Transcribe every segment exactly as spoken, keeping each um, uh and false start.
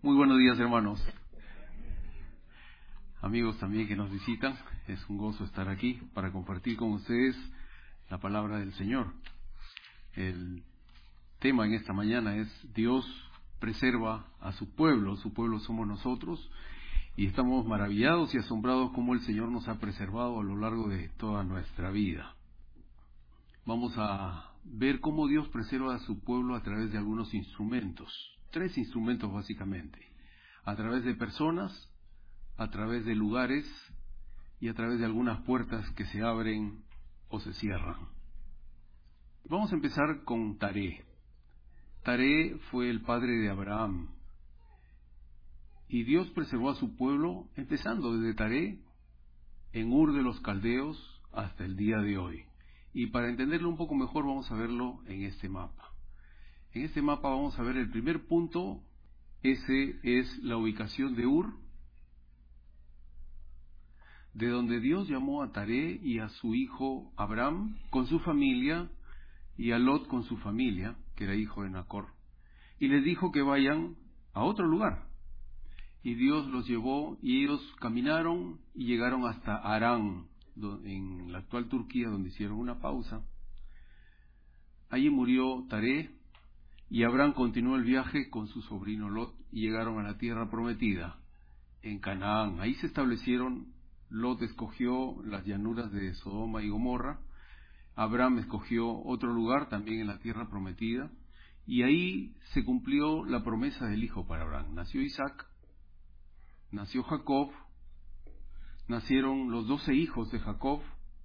Muy buenos días, hermanos. Amigos también que nos visitan, es un gozo estar aquí para compartir con ustedes la palabra del Señor. El tema en esta mañana es Dios preserva a su pueblo, su pueblo somos nosotros, y estamos maravillados y asombrados cómo el Señor nos ha preservado a lo largo de toda nuestra vida. Vamos a ver cómo Dios preserva a su pueblo a través de algunos instrumentos, tres instrumentos básicamente, a través de personas, a través de lugares y a través de algunas puertas que se abren o se cierran. Vamos a empezar con Taré. Taré fue el padre de Abraham. Y Dios preservó a su pueblo, empezando desde Taré, en Ur de los Caldeos, hasta el día de hoy. Y para entenderlo un poco mejor, vamos a verlo en este mapa. En este mapa vamos a ver el primer punto, ese es la ubicación de Ur, de donde Dios llamó a Taré y a su hijo Abraham con su familia, y a Lot con su familia, que era hijo de Nacor, y les dijo que vayan a otro lugar. Y Dios los llevó, y ellos caminaron y llegaron hasta Harán, en la actual Turquía, donde hicieron una pausa. Allí murió Taré, y Abraham continuó el viaje con su sobrino Lot, y llegaron a la tierra prometida, en Canaán. Ahí se establecieron. Lot escogió las llanuras de Sodoma y Gomorra. Abraham escogió otro lugar también en la tierra prometida, y ahí se cumplió la promesa del hijo para Abraham. Nació Isaac, nació Jacob, nacieron los doce hijos de Jacob.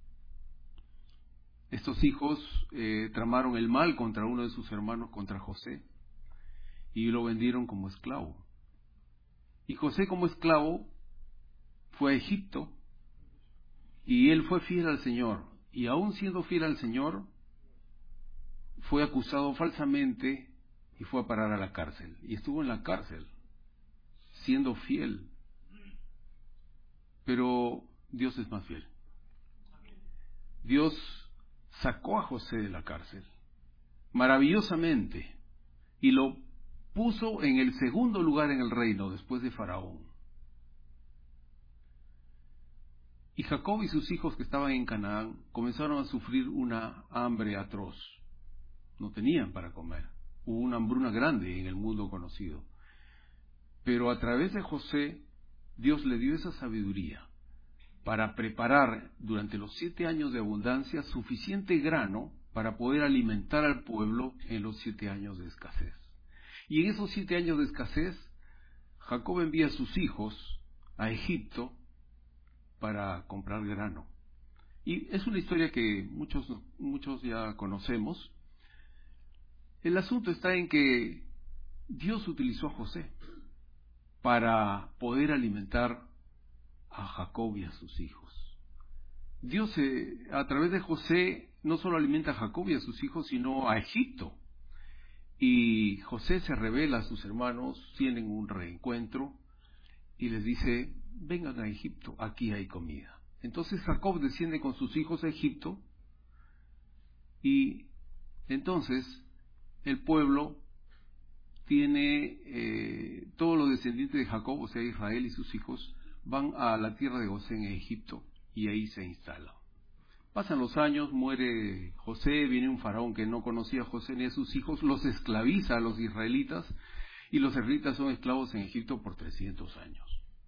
Estos hijos eh, tramaron el mal contra uno de sus hermanos, contra José, y lo vendieron como esclavo. Y José, como esclavo, fue a Egipto, y él fue fiel al Señor, y aún siendo fiel al Señor, fue acusado falsamente y fue a parar a la cárcel, y estuvo en la cárcel, siendo fiel. Pero Dios es más fiel. Dios sacó a José de la cárcel, maravillosamente, y lo puso en el segundo lugar en el reino, después de Faraón. Y Jacob y sus hijos que estaban en Canaán comenzaron a sufrir una hambre atroz. No tenían para comer. Hubo una hambruna grande en el mundo conocido. Pero a través de José, Dios le dio esa sabiduría para preparar durante los siete años de abundancia suficiente grano para poder alimentar al pueblo en los siete años de escasez. Y en esos siete años de escasez, Jacob envía a sus hijos a Egipto para comprar grano. Y es una historia que muchos, muchos ya conocemos. El asunto está en que Dios utilizó a José para poder alimentar a Jacob y a sus hijos. Dios eh, a través de José no solo alimenta a Jacob y a sus hijos, sino a Egipto. Y José se revela a sus hermanos, tienen un reencuentro y les dice: vengan a Egipto, aquí hay comida. Entonces Jacob desciende con sus hijos a Egipto, y entonces el pueblo tiene, eh, todos los descendientes de Jacob, o sea Israel y sus hijos, van a la tierra de Gosén en Egipto, y ahí se instalan. Pasan los años, muere José, viene un faraón que no conocía a José ni a sus hijos, los esclaviza a los israelitas, y los israelitas son esclavos en Egipto por trescientos años.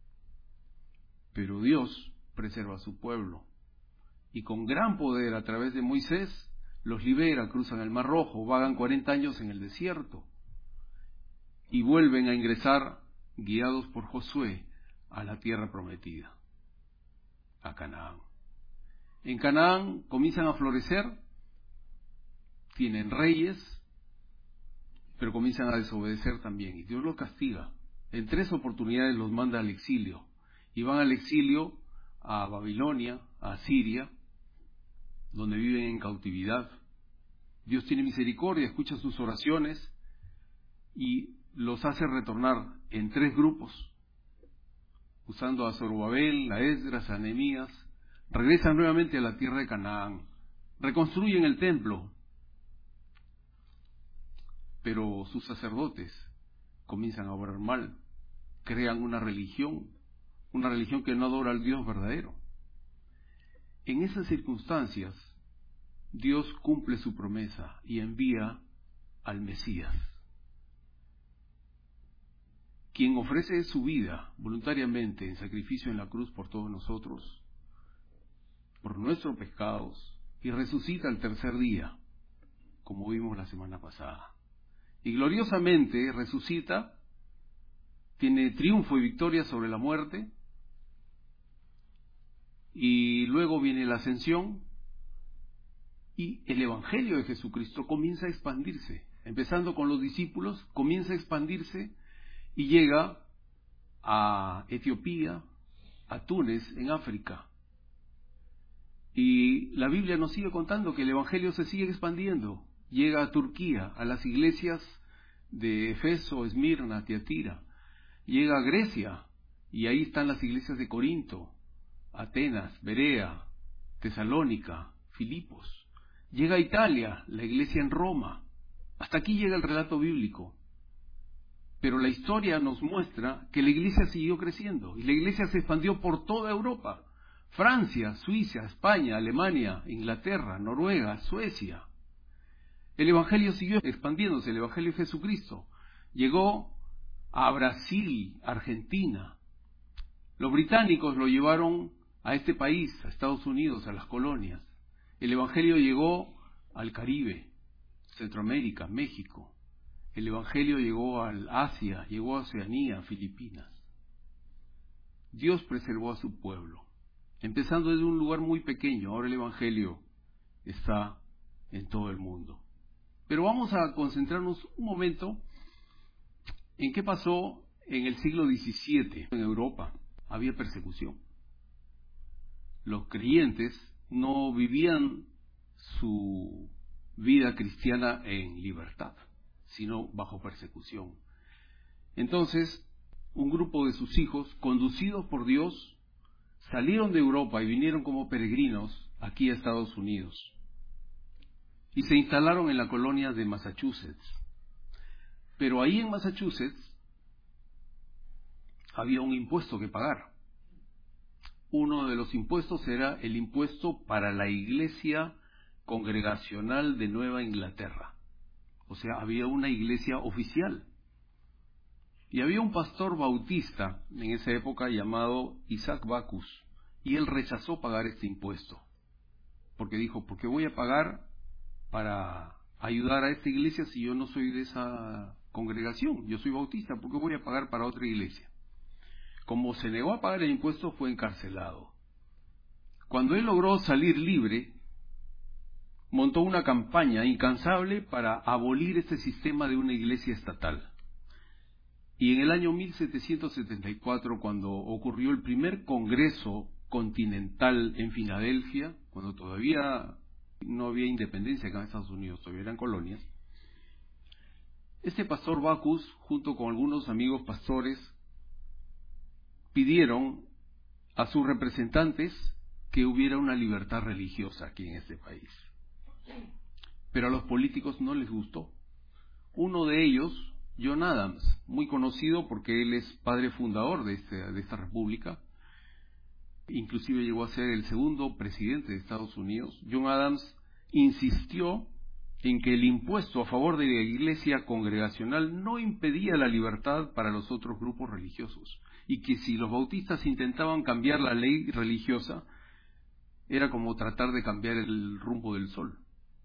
Pero Dios preserva a su pueblo, y con gran poder a través de Moisés los libera, cruzan el Mar Rojo, vagan cuarenta años en el desierto, y vuelven a ingresar, guiados por Josué, a la tierra prometida, a Canaán. En Canaán comienzan a florecer, tienen reyes, pero comienzan a desobedecer también, y Dios los castiga. En tres oportunidades los manda al exilio, y van al exilio a Babilonia, a Siria, donde viven en cautividad. Dios tiene misericordia, escucha sus oraciones y los hace retornar en tres grupos, usando a Zorobabel, a Esdras, a Nehemías. Regresan nuevamente a la tierra de Canaán, reconstruyen el templo, pero sus sacerdotes comienzan a obrar mal, crean una religión, una religión que no adora al Dios verdadero. En esas circunstancias, Dios cumple su promesa y envía al Mesías, quien ofrece su vida voluntariamente en sacrificio en la cruz por todos nosotros, por nuestros pecados, y resucita al tercer día, como vimos la semana pasada. Y gloriosamente resucita, tiene triunfo y victoria sobre la muerte, y luego viene la ascensión, y el Evangelio de Jesucristo comienza a expandirse. Empezando con los discípulos, comienza a expandirse y llega a Etiopía, a Túnez, en África. Y la Biblia nos sigue contando que el Evangelio se sigue expandiendo. Llega a Turquía, a las iglesias de Efeso, Esmirna, Tiatira. Llega a Grecia, y ahí están las iglesias de Corinto, Atenas, Berea, Tesalónica, Filipos. Llega a Italia, la iglesia en Roma. Hasta aquí llega el relato bíblico. Pero la historia nos muestra que la iglesia siguió creciendo, y la iglesia se expandió por toda Europa. Francia, Suiza, España, Alemania, Inglaterra, Noruega, Suecia. El Evangelio siguió expandiéndose, el Evangelio de Jesucristo. Llegó a Brasil, Argentina. Los británicos lo llevaron a este país, a Estados Unidos, a las colonias. El Evangelio llegó al Caribe, Centroamérica, México. El Evangelio llegó al Asia, llegó a Oceanía, Filipinas. Dios preservó a su pueblo, empezando desde un lugar muy pequeño. Ahora el Evangelio está en todo el mundo. Pero vamos a concentrarnos un momento en qué pasó en el siglo diecisiete en Europa. Había persecución. Los creyentes no vivían su vida cristiana en libertad, sino bajo persecución. Entonces, un grupo de sus hijos, conducidos por Dios, salieron de Europa y vinieron como peregrinos aquí a Estados Unidos. Y se instalaron en la colonia de Massachusetts. Pero ahí en Massachusetts había un impuesto que pagar. Uno de los impuestos era el impuesto para la Iglesia Congregacional de Nueva Inglaterra. O sea, había una iglesia oficial. Y había un pastor bautista en esa época llamado Isaac Backus, y él rechazó pagar este impuesto. Porque dijo, ¿por qué voy a pagar para ayudar a esta iglesia si yo no soy de esa congregación? Yo soy bautista, ¿por qué voy a pagar para otra iglesia? Como se negó a pagar el impuesto, fue encarcelado. Cuando él logró salir libre, montó una campaña incansable para abolir este sistema de una iglesia estatal. Y en el año mil setecientos setenta y cuatro, cuando ocurrió el primer Congreso Continental en Filadelfia, cuando todavía no había independencia acá en Estados Unidos, todavía eran colonias, este pastor Backus, junto con algunos amigos pastores, pidieron a sus representantes que hubiera una libertad religiosa aquí en este país. Pero a los políticos no les gustó. Uno de ellos, John Adams, muy conocido porque él es padre fundador de, este, de esta república, inclusive llegó a ser el segundo presidente de Estados Unidos. John Adams insistió en que el impuesto a favor de la iglesia congregacional no impedía la libertad para los otros grupos religiosos, y que si los bautistas intentaban cambiar la ley religiosa, era como tratar de cambiar el rumbo del sol.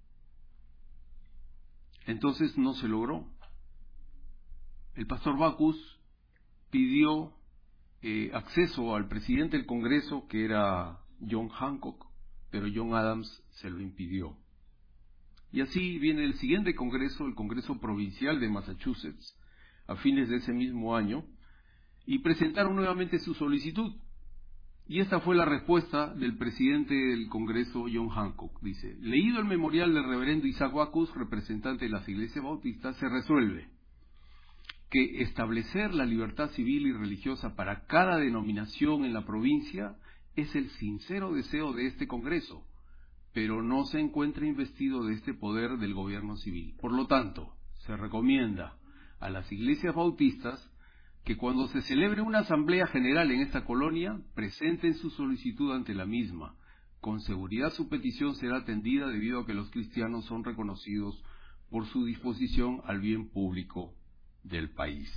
Entonces no se logró. El pastor Backus pidió eh, acceso al presidente del Congreso, que era John Hancock, pero John Adams se lo impidió. Y así viene el siguiente Congreso, el Congreso Provincial de Massachusetts, a fines de ese mismo año, y presentaron nuevamente su solicitud. Y esta fue la respuesta del presidente del Congreso, John Hancock. Dice: leído el memorial del reverendo Isaac Backus, representante de las iglesias bautistas, se resuelve que establecer la libertad civil y religiosa para cada denominación en la provincia es el sincero deseo de este Congreso, pero no se encuentra investido de este poder del gobierno civil. Por lo tanto, se recomienda a las iglesias bautistas que cuando se celebre una asamblea general en esta colonia, presenten su solicitud ante la misma. Con seguridad su petición será atendida debido a que los cristianos son reconocidos por su disposición al bien público del país.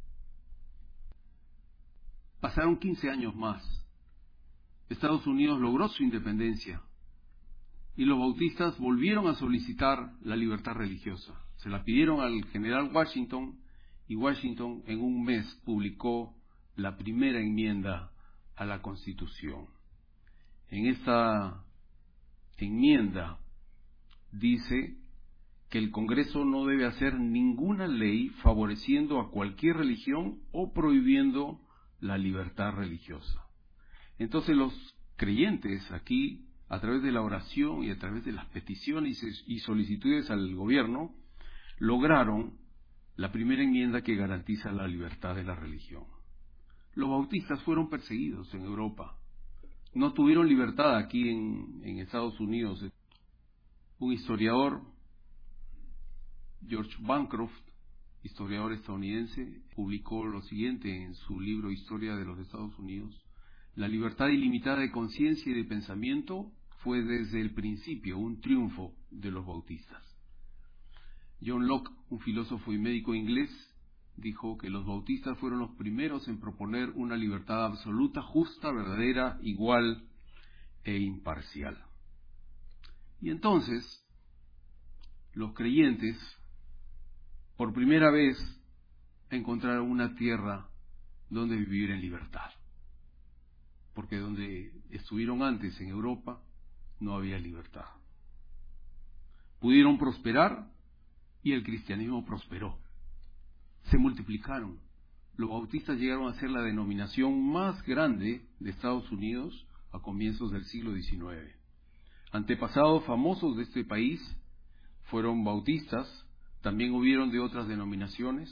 Pasaron quince años más. Estados Unidos logró su independencia y los bautistas volvieron a solicitar la libertad religiosa. Se la pidieron al general Washington y Washington en un mes publicó la primera enmienda a la Constitución. En esta enmienda dice que el Congreso no debe hacer ninguna ley favoreciendo a cualquier religión o prohibiendo la libertad religiosa. Entonces los creyentes aquí, a través de la oración y a través de las peticiones y solicitudes al gobierno, lograron la primera enmienda que garantiza la libertad de la religión. Los bautistas fueron perseguidos en Europa. No tuvieron libertad aquí en, en Estados Unidos. Un historiador, George Bancroft, historiador estadounidense, publicó lo siguiente en su libro Historia de los Estados Unidos. La libertad ilimitada de conciencia y de pensamiento fue desde el principio un triunfo de los bautistas. John Locke, un filósofo y médico inglés, dijo que los bautistas fueron los primeros en proponer una libertad absoluta, justa, verdadera, igual e imparcial. Y entonces, los creyentes, por primera vez, encontraron una tierra donde vivir en libertad. Porque donde estuvieron antes, en Europa, no había libertad. Pudieron prosperar y el cristianismo prosperó. Se multiplicaron. Los bautistas llegaron a ser la denominación más grande de Estados Unidos a comienzos del siglo diecinueve. Antepasados famosos de este país fueron bautistas, también hubieron de otras denominaciones.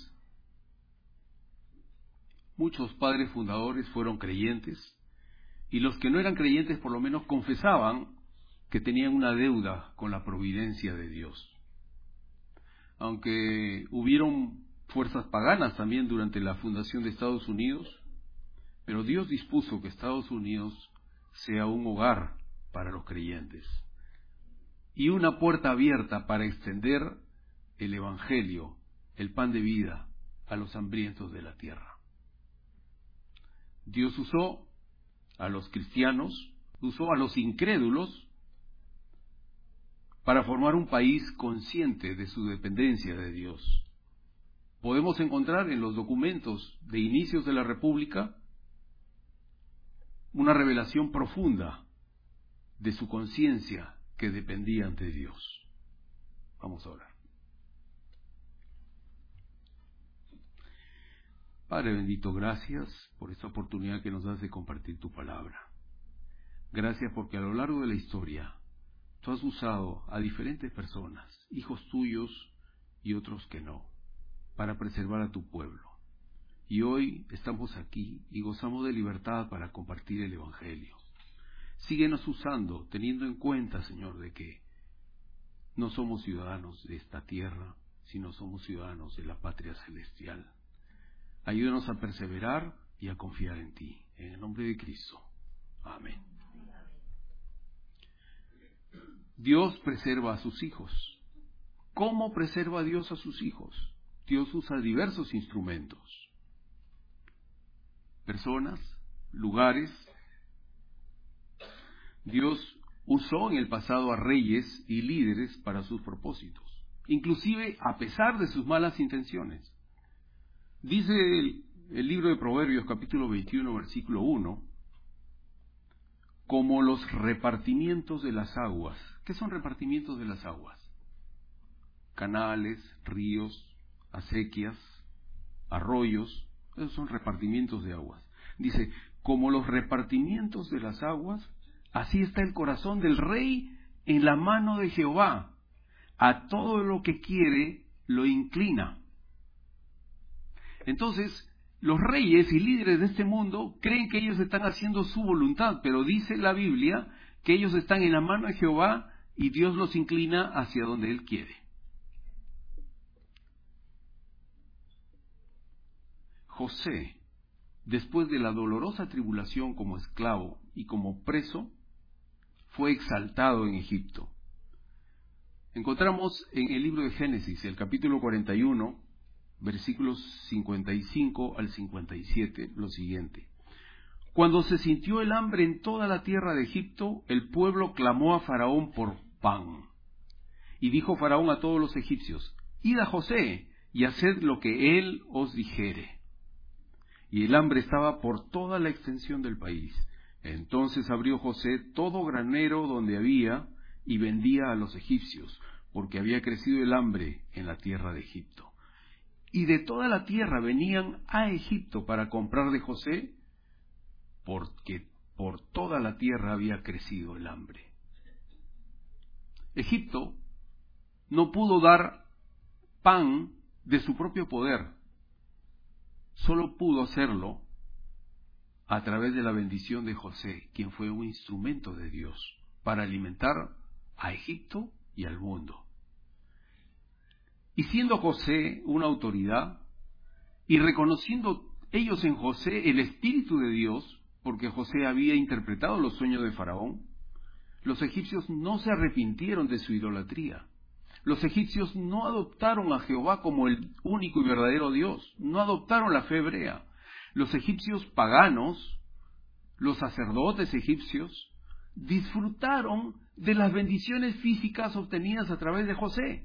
Muchos padres fundadores fueron creyentes y los que no eran creyentes por lo menos confesaban que tenían una deuda con la providencia de Dios. Aunque hubieron fuerzas paganas también durante la fundación de Estados Unidos, pero Dios dispuso que Estados Unidos sea un hogar para los creyentes y una puerta abierta para extender el Evangelio, el pan de vida, a los hambrientos de la tierra. Dios usó a los cristianos, usó a los incrédulos para formar un país consciente de su dependencia de Dios. Podemos encontrar en los documentos de inicios de la República una revelación profunda de su conciencia que dependía de Dios. Vamos a orar. Padre bendito, gracias por esta oportunidad que nos das de compartir tu palabra. Gracias porque a lo largo de la historia tú has usado a diferentes personas, hijos tuyos y otros que no, para preservar a tu pueblo. Y hoy estamos aquí y gozamos de libertad para compartir el Evangelio. Síguenos usando, teniendo en cuenta, Señor, de que no somos ciudadanos de esta tierra, sino somos ciudadanos de la patria celestial. Ayúdanos a perseverar y a confiar en ti. En el nombre de Cristo. Amén. Dios preserva a sus hijos. ¿Cómo preserva Dios a sus hijos? Dios usa diversos instrumentos. Personas, lugares. Dios usó en el pasado a reyes y líderes para sus propósitos, inclusive a pesar de sus malas intenciones. Dice el, el libro de Proverbios, capítulo veintiuno, versículo uno, como los repartimientos de las aguas. ¿Qué son repartimientos de las aguas? Canales, ríos, acequias, arroyos, esos son repartimientos de aguas. Dice, como los repartimientos de las aguas, así está el corazón del rey en la mano de Jehová. A todo lo que quiere lo inclina. Entonces, los reyes y líderes de este mundo creen que ellos están haciendo su voluntad, pero dice la Biblia que ellos están en la mano de Jehová y Dios los inclina hacia donde Él quiere. José, después de la dolorosa tribulación como esclavo y como preso, fue exaltado en Egipto. Encontramos en el libro de Génesis, el capítulo cuarenta y uno, versículos cincuenta y cinco al cincuenta y siete, lo siguiente. Cuando se sintió el hambre en toda la tierra de Egipto, el pueblo clamó a Faraón por pan. Y dijo Faraón a todos los egipcios, id a José y haced lo que él os dijere. Y el hambre estaba por toda la extensión del país. Entonces abrió José todo granero donde había y vendía a los egipcios, porque había crecido el hambre en la tierra de Egipto. Y de toda la tierra venían a Egipto para comprar de José, porque por toda la tierra había crecido el hambre. Egipto no pudo dar pan de su propio poder, solo pudo hacerlo a través de la bendición de José, quien fue un instrumento de Dios para alimentar a Egipto y al mundo. Y siendo José una autoridad, y reconociendo ellos en José el Espíritu de Dios, porque José había interpretado los sueños de Faraón, los egipcios no se arrepintieron de su idolatría. Los egipcios no adoptaron a Jehová como el único y verdadero Dios, no adoptaron la fe hebrea. Los egipcios paganos, los sacerdotes egipcios, disfrutaron de las bendiciones físicas obtenidas a través de José.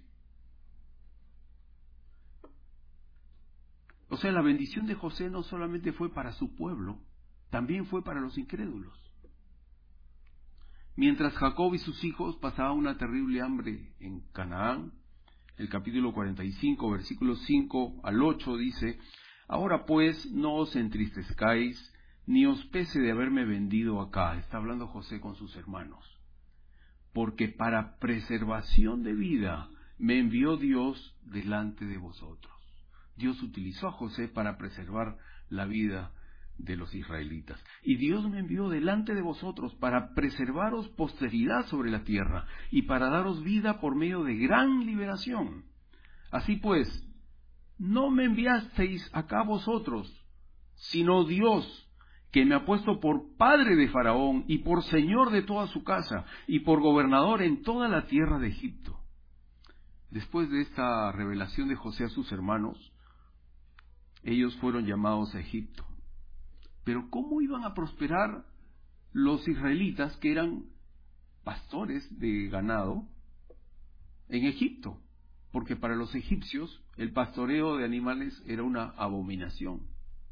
O sea, la bendición de José no solamente fue para su pueblo, también fue para los incrédulos. Mientras Jacob y sus hijos pasaban una terrible hambre en Canaán, el capítulo cuarenta y cinco, versículos cinco al ocho dice, ahora pues no os entristezcáis, ni os pese de haberme vendido acá. Está hablando José con sus hermanos. Porque para preservación de vida me envió Dios delante de vosotros. Dios utilizó a José para preservar la vida de los israelitas. Y Dios me envió delante de vosotros para preservaros posteridad sobre la tierra y para daros vida por medio de gran liberación. Así pues, no me enviasteis acá vosotros, sino Dios, que me ha puesto por padre de Faraón y por señor de toda su casa y por gobernador en toda la tierra de Egipto. Después de esta revelación de José a sus hermanos, ellos fueron llamados a Egipto. Pero ¿cómo iban a prosperar los israelitas, que eran pastores de ganado, en Egipto? Porque para los egipcios el pastoreo de animales era una abominación.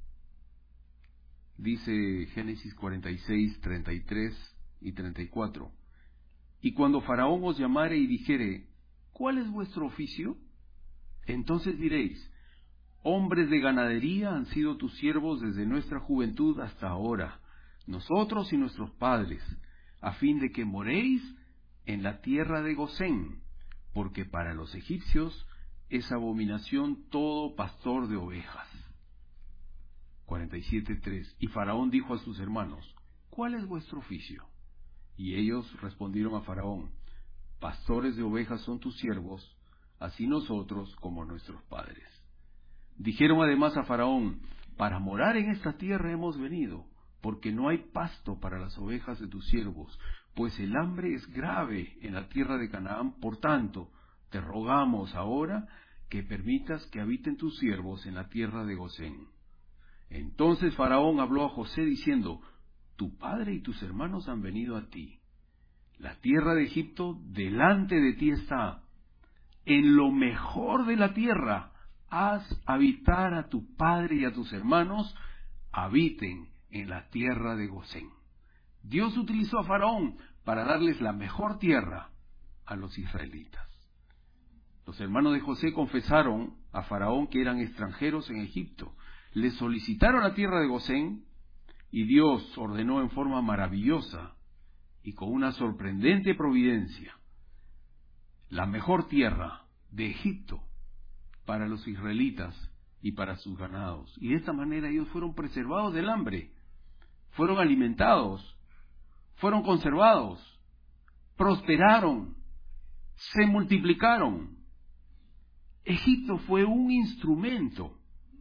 Dice Génesis cuarenta y seis, treinta y tres y treinta y cuatro. Y cuando Faraón os llamare y dijere, ¿cuál es vuestro oficio? Entonces diréis, hombres de ganadería han sido tus siervos desde nuestra juventud hasta ahora, nosotros y nuestros padres, a fin de que moréis en la tierra de Gosén, porque para los egipcios es abominación todo pastor de ovejas. cuarenta y siete, tres. Y Faraón dijo a sus hermanos, ¿cuál es vuestro oficio? Y ellos respondieron a Faraón, pastores de ovejas son tus siervos, así nosotros como nuestros padres. Dijeron además a Faraón, para morar en esta tierra hemos venido, porque no hay pasto para las ovejas de tus siervos, pues el hambre es grave en la tierra de Canaán. Por tanto, te rogamos ahora que permitas que habiten tus siervos en la tierra de Gosén. Entonces Faraón habló a José diciendo, tu padre y tus hermanos han venido a ti. La tierra de Egipto delante de ti está. En lo mejor de la tierra haz habitar a tu padre y a tus hermanos, habiten en la tierra de Gosén. Dios utilizó a Faraón para darles la mejor tierra a los israelitas. Los hermanos de José confesaron a Faraón que eran extranjeros en Egipto. Le solicitaron la tierra de Gosén y Dios ordenó en forma maravillosa y con una sorprendente providencia la mejor tierra de Egipto para los israelitas y para sus ganados. Y de esta manera ellos fueron preservados del hambre, fueron alimentados, fueron conservados, prosperaron, se multiplicaron. Egipto fue un instrumento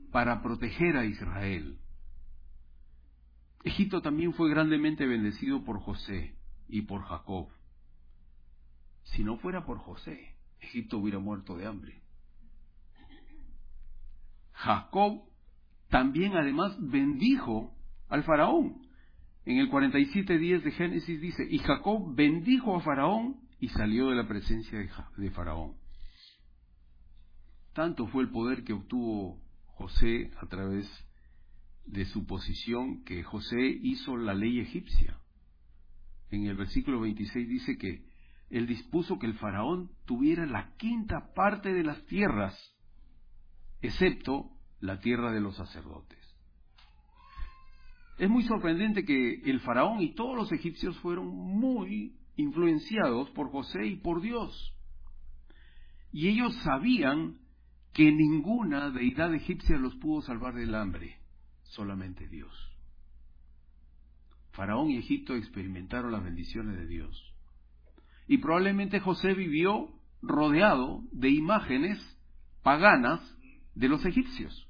para proteger a Israel. Egipto también fue grandemente bendecido por José y por Jacob. Si no fuera por José, Egipto hubiera muerto de hambre. Jacob también además bendijo al faraón. En el cuarenta y siete diez de Génesis dice, y Jacob bendijo a Faraón y salió de la presencia de, de Faraón. Tanto fue el poder que obtuvo José a través de su posición que José hizo la ley egipcia. En el versículo veintiséis dice que él dispuso que el faraón tuviera la quinta parte de las tierras, excepto la tierra de los sacerdotes. Es muy sorprendente que el faraón y todos los egipcios fueron muy influenciados por José y por Dios. Y ellos sabían que ninguna deidad egipcia los pudo salvar del hambre, solamente Dios. Faraón y Egipto experimentaron las bendiciones de Dios. Y probablemente José vivió rodeado de imágenes paganas de los egipcios.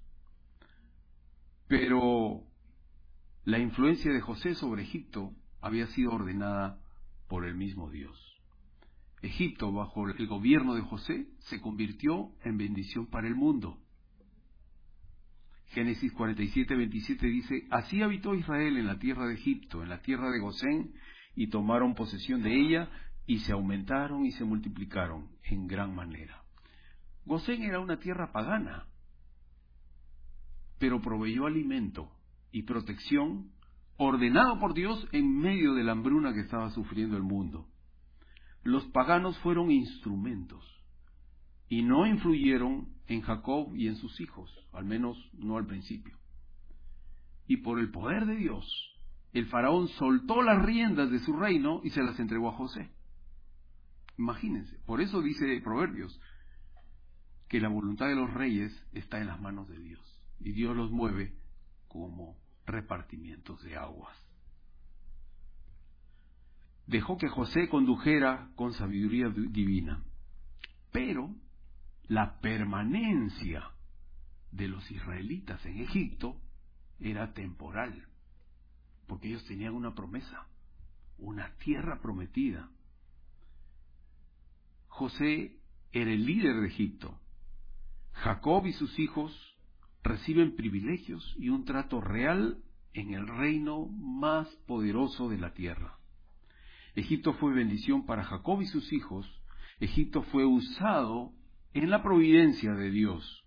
Pero la influencia de José sobre Egipto había sido ordenada por el mismo Dios. Egipto, bajo el gobierno de José, se convirtió en bendición para el mundo. Génesis cuarenta y siete, veintisiete dice, así habitó Israel en la tierra de Egipto, en la tierra de Gosén, y tomaron posesión de ella, y se aumentaron y se multiplicaron en gran manera. Gosén era una tierra pagana, pero proveyó alimento y protección ordenado por Dios en medio de la hambruna que estaba sufriendo el mundo. Los paganos fueron instrumentos y no influyeron en Jacob y en sus hijos, al menos no al principio. Y por el poder de Dios, el faraón soltó las riendas de su reino y se las entregó a José. Imagínense, por eso dice Proverbios que la voluntad de los reyes está en las manos de Dios y Dios los mueve como repartimientos de aguas. Dejó que José condujera con sabiduría divina, pero la permanencia de los israelitas en Egipto era temporal, porque ellos tenían una promesa, una tierra prometida. José era el líder de Egipto. Jacob y sus hijos reciben privilegios y un trato real en el reino más poderoso de la tierra. Egipto fue bendición para Jacob y sus hijos. Egipto fue usado en la providencia de Dios.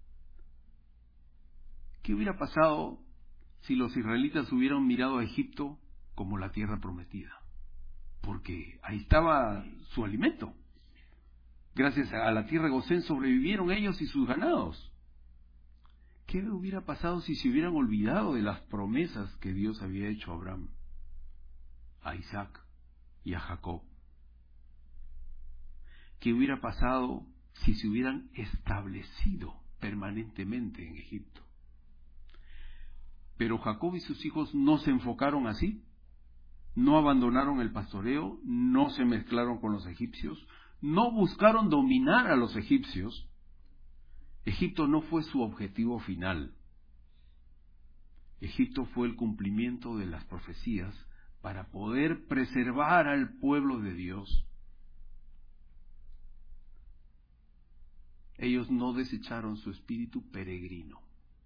¿Qué hubiera pasado si los israelitas hubieran mirado a Egipto como la tierra prometida? Porque ahí estaba su alimento. Gracias a la tierra de Gosén sobrevivieron ellos y sus ganados. ¿Qué hubiera pasado si se hubieran olvidado de las promesas que Dios había hecho a Abraham, a Isaac y a Jacob? ¿Qué hubiera pasado si se hubieran establecido permanentemente en Egipto? Pero Jacob y sus hijos no se enfocaron así, no abandonaron el pastoreo, no se mezclaron con los egipcios, no buscaron dominar a los egipcios. Egipto no fue su objetivo final. Egipto fue el cumplimiento de las profecías para poder preservar al pueblo de Dios. Ellos no desecharon su espíritu peregrino.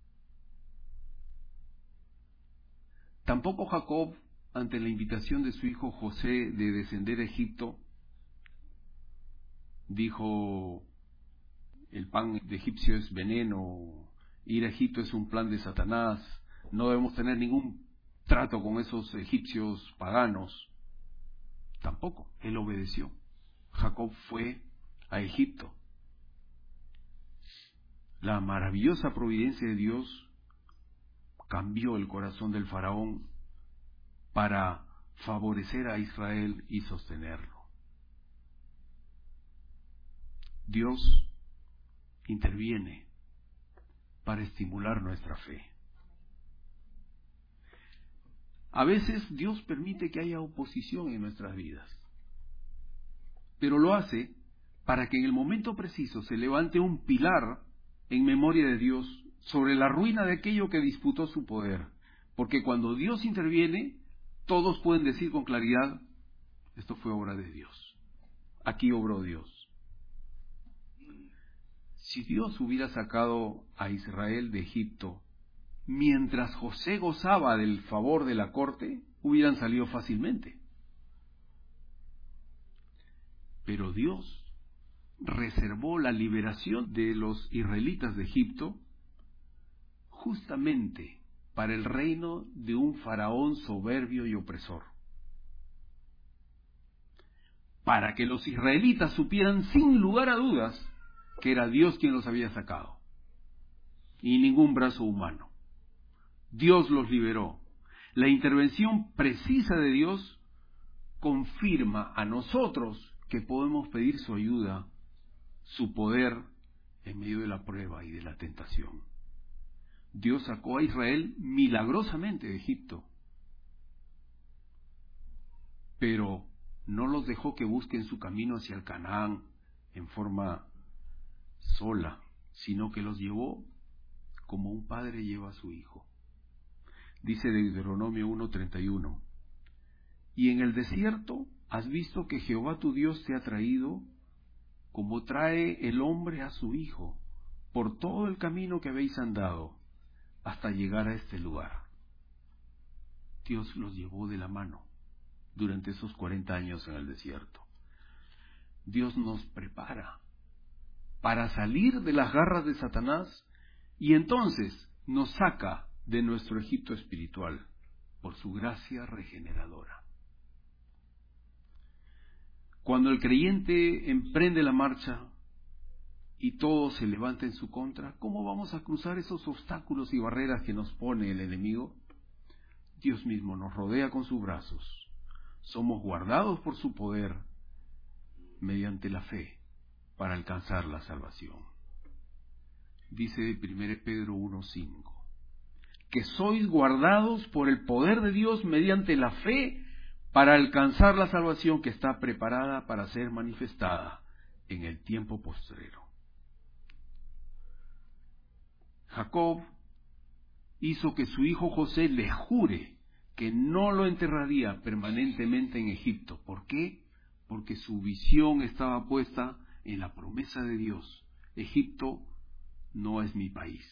Tampoco Jacob, ante la invitación de su hijo José de descender a Egipto, dijo: el pan de egipcio es veneno, ir a Egipto es un plan de Satanás, no debemos tener ningún trato con esos egipcios paganos. Tampoco, él obedeció. Jacob fue a Egipto. La maravillosa providencia de Dios cambió el corazón del faraón para favorecer a Israel y sostenerlo. Dios interviene para estimular nuestra fe. A veces Dios permite que haya oposición en nuestras vidas, pero lo hace para que en el momento preciso se levante un pilar en memoria de Dios sobre la ruina de aquello que disputó su poder. Porque cuando Dios interviene, todos pueden decir con claridad, esto fue obra de Dios. Aquí obró Dios. Si Dios hubiera sacado a Israel de Egipto, mientras José gozaba del favor de la corte, hubieran salido fácilmente. Pero Dios reservó la liberación de los israelitas de Egipto justamente para el reino de un faraón soberbio y opresor. Para que los israelitas supieran sin lugar a dudas que era Dios quien los había sacado, y ningún brazo humano. Dios los liberó. La intervención precisa de Dios confirma a nosotros que podemos pedir su ayuda, su poder, en medio de la prueba y de la tentación. Dios sacó a Israel milagrosamente de Egipto, pero no los dejó que busquen su camino hacia el Canaán en forma sola, sino que los llevó como un padre lleva a su hijo. Dice Deuteronomio uno treinta y uno, y en el desierto has visto que Jehová tu Dios te ha traído como trae el hombre a su hijo, por todo el camino que habéis andado, hasta llegar a este lugar. Dios los llevó de la mano durante esos cuarenta años en el desierto. Dios nos prepara para salir de las garras de Satanás y entonces nos saca de nuestro Egipto espiritual por su gracia regeneradora. Cuando el creyente emprende la marcha y todo se levanta en su contra, ¿cómo vamos a cruzar esos obstáculos y barreras que nos pone el enemigo? Dios mismo nos rodea con sus brazos. Somos guardados por su poder mediante la fe para alcanzar la salvación. Dice primera Pedro uno cinco, que sois guardados por el poder de Dios mediante la fe para alcanzar la salvación que está preparada para ser manifestada en el tiempo postrero. Jacob hizo que su hijo José le jure que no lo enterraría permanentemente en Egipto. ¿Por qué? Porque su visión estaba puesta en la promesa de Dios. Egipto no es mi país.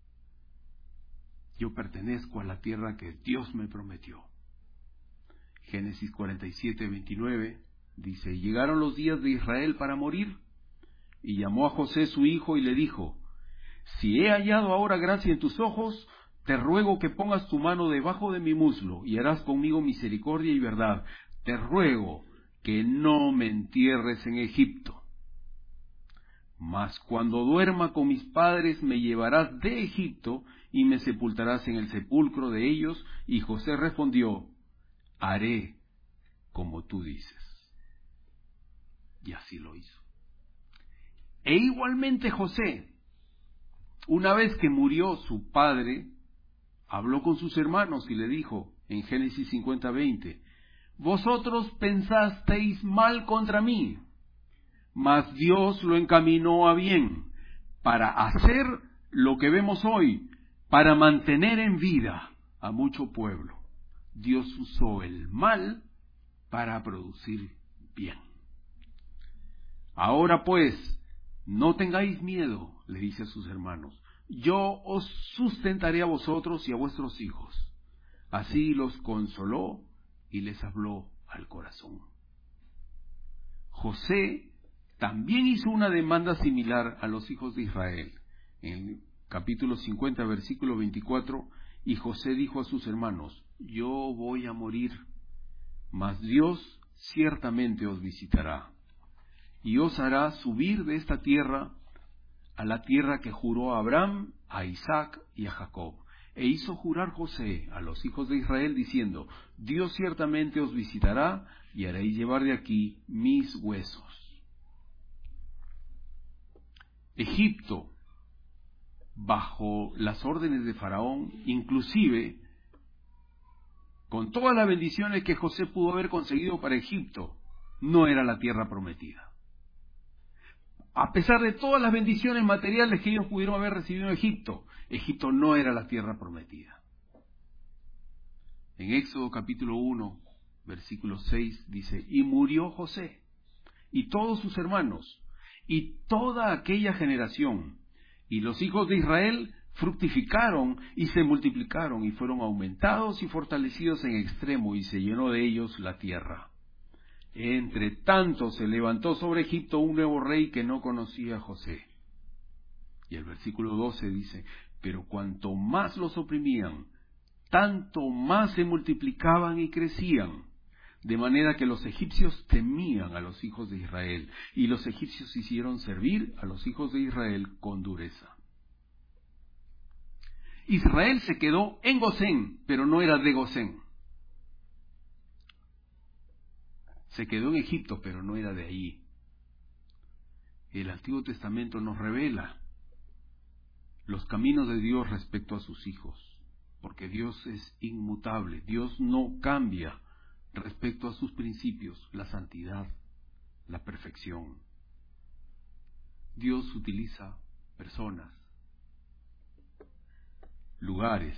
Yo pertenezco a la tierra que Dios me prometió. Génesis cuarenta y siete, veintinueve dice, llegaron los días de Israel para morir, y llamó a José su hijo y le dijo, si he hallado ahora gracia en tus ojos, te ruego que pongas tu mano debajo de mi muslo y harás conmigo misericordia y verdad. Te ruego que no me entierres en Egipto. Mas cuando duerma con mis padres me llevarás de Egipto y me sepultarás en el sepulcro de ellos. Y José respondió, haré como tú dices. Y así lo hizo. E igualmente José, una vez que murió su padre, habló con sus hermanos y le dijo en Génesis cincuenta, veinte, vosotros pensasteis mal contra mí, mas Dios lo encaminó a bien, para hacer lo que vemos hoy, para mantener en vida a mucho pueblo. Dios usó el mal para producir bien. Ahora pues, no tengáis miedo, le dice a sus hermanos, yo os sustentaré a vosotros y a vuestros hijos. Así los consoló y les habló al corazón. José también hizo una demanda similar a los hijos de Israel. En el capítulo cincuenta, versículo veinticuatro, y José dijo a sus hermanos, yo voy a morir, mas Dios ciertamente os visitará, y os hará subir de esta tierra a la tierra que juró a Abraham, a Isaac y a Jacob. E hizo jurar José a los hijos de Israel diciendo, Dios ciertamente os visitará y haréis llevar de aquí mis huesos. Egipto, bajo las órdenes de Faraón, inclusive con todas las bendiciones que José pudo haber conseguido para Egipto, no era la tierra prometida. A pesar de todas las bendiciones materiales que ellos pudieron haber recibido en Egipto, Egipto no era la tierra prometida. En Éxodo capítulo uno, versículo seis dice, y murió José, y todos sus hermanos, y toda aquella generación, y los hijos de Israel fructificaron y se multiplicaron, y fueron aumentados y fortalecidos en extremo, y se llenó de ellos la tierra. Entre tanto se levantó sobre Egipto un nuevo rey que no conocía a José. Y el versículo doce dice, pero cuanto más los oprimían, tanto más se multiplicaban y crecían, de manera que los egipcios temían a los hijos de Israel, y los egipcios hicieron servir a los hijos de Israel con dureza. Israel se quedó en Gosén, pero no era de Gosén. Se quedó en Egipto, pero no era de allí. El Antiguo Testamento nos revela los caminos de Dios respecto a sus hijos, porque Dios es inmutable, Dios no cambia respecto a sus principios, la santidad, la perfección. Dios utiliza personas, lugares.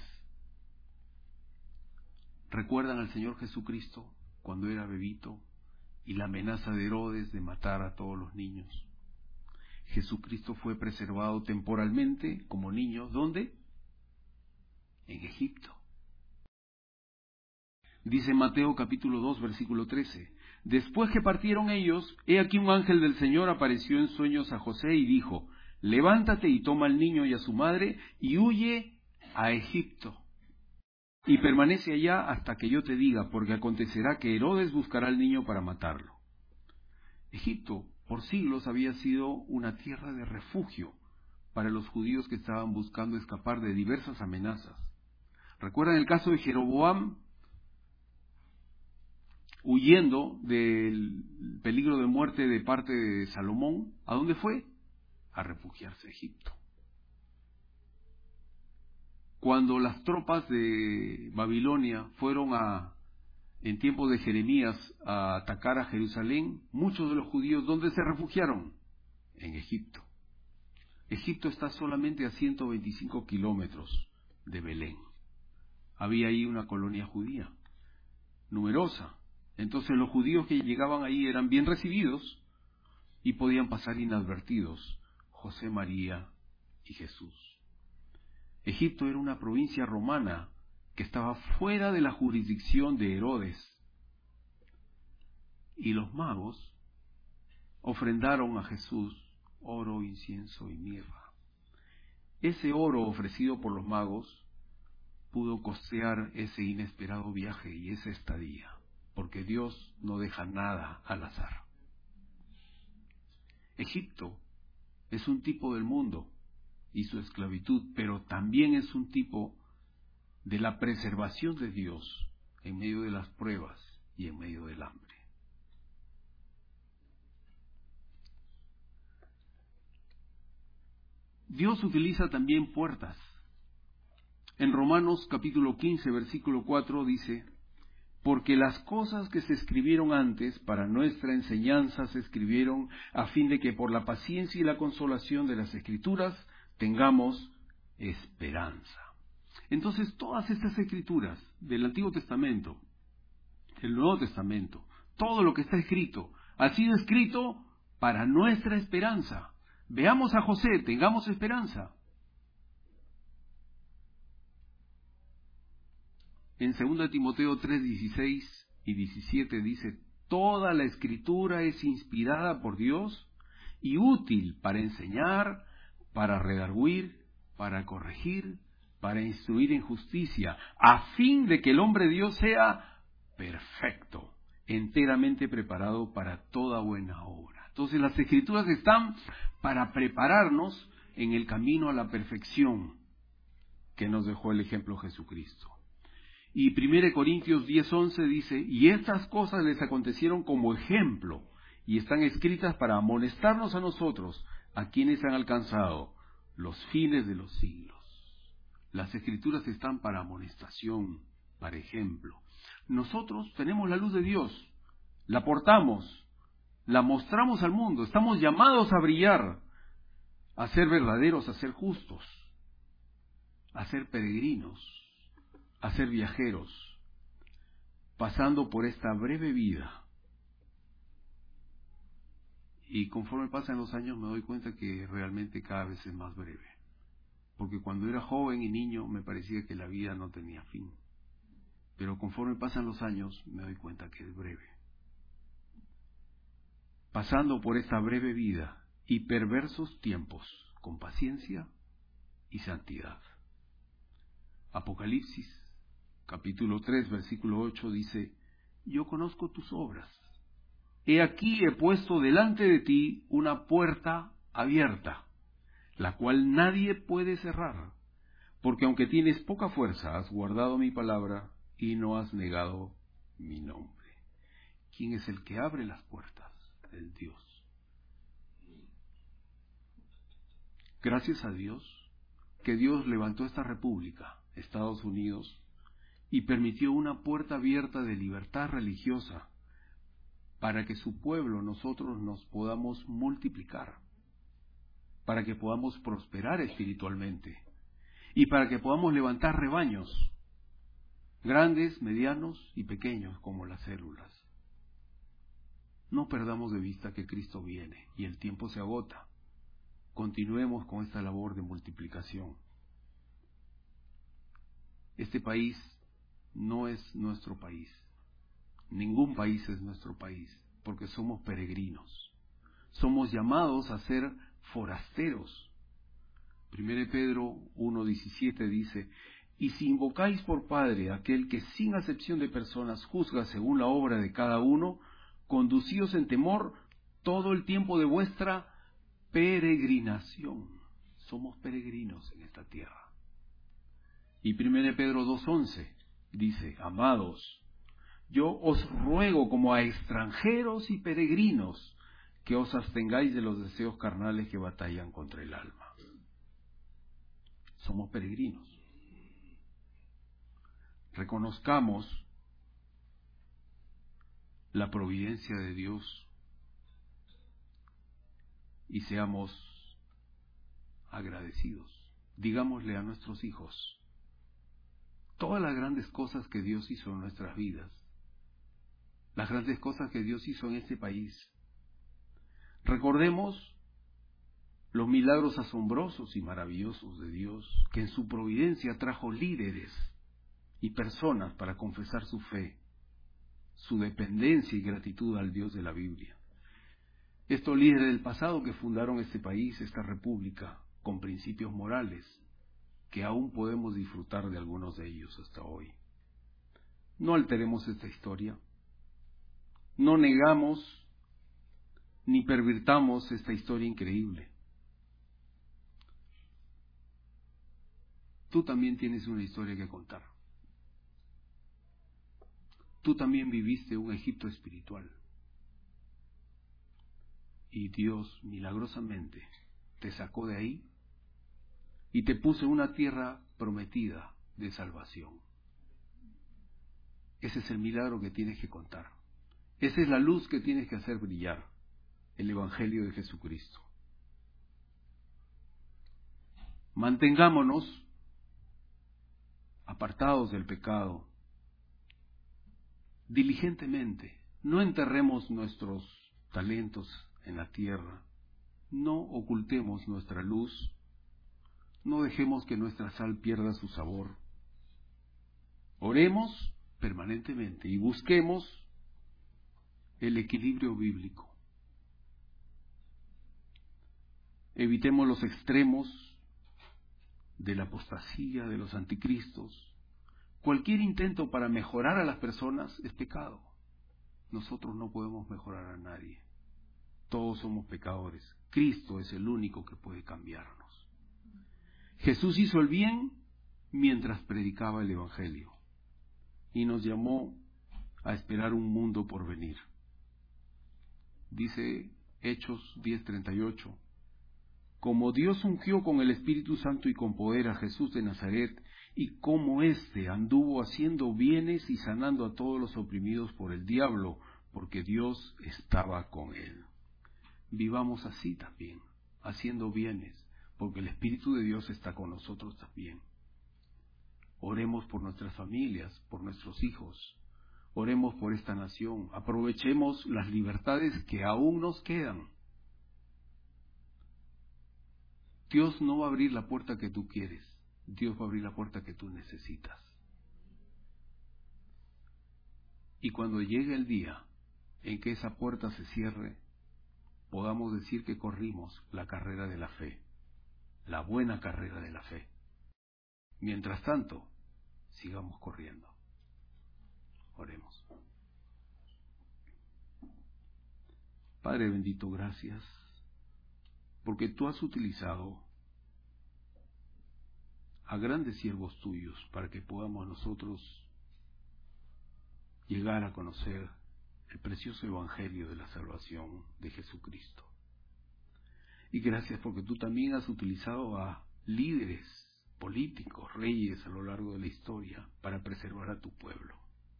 ¿Recuerdan al Señor Jesucristo cuando era bebito y la amenaza de Herodes de matar a todos los niños? Jesucristo fue preservado temporalmente como niño. ¿Dónde? En Egipto. Dice Mateo capítulo dos, versículo trece. Después que partieron ellos, he aquí un ángel del Señor apareció en sueños a José y dijo, levántate y toma al niño y a su madre y huye a Egipto. Y permanece allá hasta que yo te diga, porque acontecerá que Herodes buscará al niño para matarlo. Egipto por siglos había sido una tierra de refugio para los judíos que estaban buscando escapar de diversas amenazas. ¿Recuerdan el caso de Jeroboam? Huyendo del peligro de muerte de parte de Salomón, ¿a dónde fue? A refugiarse a Egipto. Cuando las tropas de Babilonia fueron a, en tiempos de Jeremías, a atacar a Jerusalén, muchos de los judíos, ¿dónde se refugiaron? En Egipto. Egipto está solamente a ciento veinticinco kilómetros de Belén. Había ahí una colonia judía, numerosa. Entonces los judíos que llegaban ahí eran bien recibidos y podían pasar inadvertidos, José, María y Jesús. Egipto era una provincia romana que estaba fuera de la jurisdicción de Herodes. Y los magos ofrendaron a Jesús oro, incienso y mirra. Ese oro ofrecido por los magos pudo costear ese inesperado viaje y esa estadía, porque Dios no deja nada al azar. Egipto es un tipo del mundo y su esclavitud, pero también es un tipo de la preservación de Dios en medio de las pruebas y en medio del hambre. Dios utiliza también puertas. En Romanos capítulo quince, versículo cuatro dice, porque las cosas que se escribieron antes para nuestra enseñanza se escribieron a fin de que por la paciencia y la consolación de las Escrituras tengamos esperanza. Entonces todas estas escrituras del Antiguo Testamento, del Nuevo Testamento, todo lo que está escrito, ha sido escrito para nuestra esperanza. Veamos a José, tengamos esperanza. En segunda Timoteo tres, dieciséis y diecisiete dice, toda la escritura es inspirada por Dios y útil para enseñar, para redarguir, para corregir, para instruir en justicia, a fin de que el hombre de Dios sea perfecto, enteramente preparado para toda buena obra. Entonces las escrituras están para prepararnos en el camino a la perfección que nos dejó el ejemplo Jesucristo. Y primera Corintios diez, once dice, y estas cosas les acontecieron como ejemplo, y están escritas para amonestarnos a nosotros, a quienes han alcanzado los fines de los siglos. Las escrituras están para amonestación, para ejemplo. Nosotros tenemos la luz de Dios, la portamos, la mostramos al mundo, estamos llamados a brillar, a ser verdaderos, a ser justos. a ser peregrinos, a ser viajeros, pasando por esta breve vida. Y conforme pasan los años me doy cuenta que realmente cada vez es más breve. Porque cuando era joven y niño me parecía que la vida no tenía fin. Pero conforme pasan los años me doy cuenta que es breve. Pasando por esta breve vida y perversos tiempos, con paciencia y santidad. Apocalipsis, capítulo tres, versículo ocho, dice: yo conozco tus obras. He aquí he puesto delante de ti una puerta abierta, la cual nadie puede cerrar, porque aunque tienes poca fuerza, has guardado mi palabra y no has negado mi nombre. ¿Quién es el que abre las puertas? El Dios. Gracias a Dios, que Dios levantó esta república, Estados Unidos, y permitió una puerta abierta de libertad religiosa para que su pueblo, nosotros, nos podamos multiplicar, para que podamos prosperar espiritualmente y para que podamos levantar rebaños, grandes, medianos y pequeños como las células. No perdamos de vista que Cristo viene y el tiempo se agota. Continuemos con esta labor de multiplicación. Este país no es nuestro país. Ningún país es nuestro país, porque somos peregrinos. Somos llamados a ser forasteros. Primero de Pedro uno diecisiete dice: y si invocáis por Padre aquel que sin acepción de personas juzga según la obra de cada uno, conducíos en temor todo el tiempo de vuestra peregrinación. Somos peregrinos en esta tierra. Y primero de Pedro dos once dice: amados, yo os ruego como a extranjeros y peregrinos que os abstengáis de los deseos carnales que batallan contra el alma. Somos peregrinos. Reconozcamos la providencia de Dios y seamos agradecidos. Digámosle a nuestros hijos todas las grandes cosas que Dios hizo en nuestras vidas, las grandes cosas que Dios hizo en este país. Recordemos los milagros asombrosos y maravillosos de Dios, que en su providencia trajo líderes y personas para confesar su fe, su dependencia y gratitud al Dios de la Biblia. Estos líderes del pasado que fundaron este país, esta república, con principios morales, que aún podemos disfrutar de algunos de ellos hasta hoy. No alteremos esta historia, no negamos ni pervirtamos esta historia increíble. Tú también tienes una historia que contar. Tú también viviste un Egipto espiritual. Y Dios milagrosamente te sacó de ahí y te puso en una tierra prometida de salvación. Ese es el milagro que tienes que contar. Esa es la luz que tienes que hacer brillar, el Evangelio de Jesucristo. Mantengámonos apartados del pecado, diligentemente. No enterremos nuestros talentos en la tierra, no ocultemos nuestra luz, no dejemos que nuestra sal pierda su sabor. Oremos permanentemente y busquemos el equilibrio bíblico. Evitemos los extremos de la apostasía, de los anticristos. Cualquier intento para mejorar a las personas es pecado. Nosotros no podemos mejorar a nadie. Todos somos pecadores. Cristo es el único que puede cambiarnos. Jesús hizo el bien mientras predicaba el Evangelio y nos llamó a esperar un mundo por venir. Dice Hechos diez treinta y ocho: como Dios ungió con el Espíritu Santo y con poder a Jesús de Nazaret, y como éste anduvo haciendo bienes y sanando a todos los oprimidos por el diablo, porque Dios estaba con él. Vivamos así también, haciendo bienes, porque el Espíritu de Dios está con nosotros también. Oremos por nuestras familias, por nuestros hijos. Oremos por esta nación. Aprovechemos las libertades que aún nos quedan. Dios no va a abrir la puerta que tú quieres. Dios va a abrir la puerta que tú necesitas. Y cuando llegue el día en que esa puerta se cierre, podamos decir que corrimos la carrera de la fe, la buena carrera de la fe. Mientras tanto, sigamos corriendo. Oremos. Padre bendito, gracias, porque tú has utilizado a grandes siervos tuyos para que podamos nosotros llegar a conocer el precioso evangelio de la salvación de Jesucristo. Y gracias porque tú también has utilizado a líderes políticos, reyes a lo largo de la historia para preservar a tu pueblo.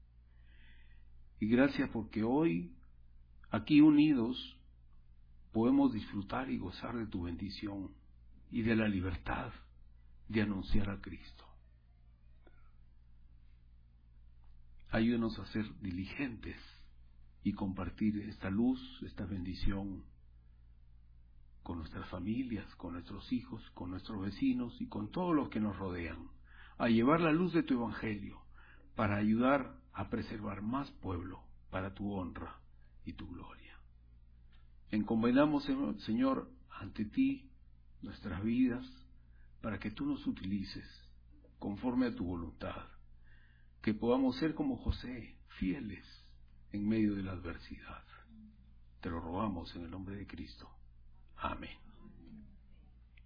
Y gracias porque hoy, aquí unidos, podemos disfrutar y gozar de tu bendición y de la libertad de anunciar a Cristo. Ayúdanos a ser diligentes y compartir esta luz, esta bendición con nuestras familias, con nuestros hijos, con nuestros vecinos y con todos los que nos rodean, a llevar la luz de tu evangelio para ayudar a preservar más pueblo para tu honra y tu gloria. Encomendamos, Señor, ante ti nuestras vidas para que tú nos utilices conforme a tu voluntad, que podamos ser como José, fieles en medio de la adversidad. Te lo rogamos en el nombre de Cristo. Amén.